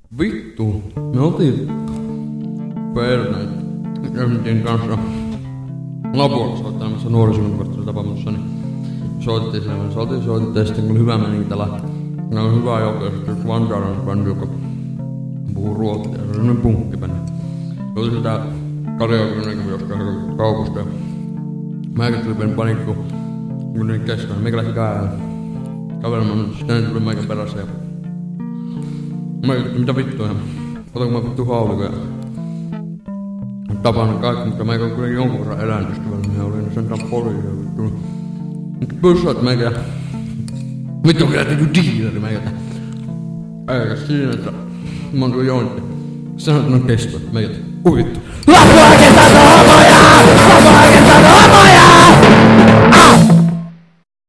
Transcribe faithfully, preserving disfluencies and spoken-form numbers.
Vittu, me oltiin perneet Emtin kanssa Lapualla soittelemassa nuorisoympäristön tapaamassa, niin soitettiin sinne, me oltiin soitettiin, ja sitten kun oli hyvä meni tällä, ne on hyvä joku, ja sitten yksi vantaalainen bändi, joka puhuu ruotsia, ja se on sellainen punkkibändi. Se oli sitä karaoke jostain kaupasta, ja mäkin tuli pieni panikku, kun ne kesken, meikä lähti käydä kävelemään, sitten ne tuli meikä perässä, ja mä kysytin, mitä vittua, ja otanko mä vittu haulikon, ja tapaan kaikki, mutta meikä on kuitenkin jonkun verran eläintystävällä, niin oli sentään poliisia vittu. Nyt pyssaat meikä, vittu kyllä niinku diileri meikä, eikä siinä, että mä oon tuo jointti. Sanoit, että ne on kestoa, meikä, ui vittu. Lappu oikeastaan homoja! Lappu oikeastaan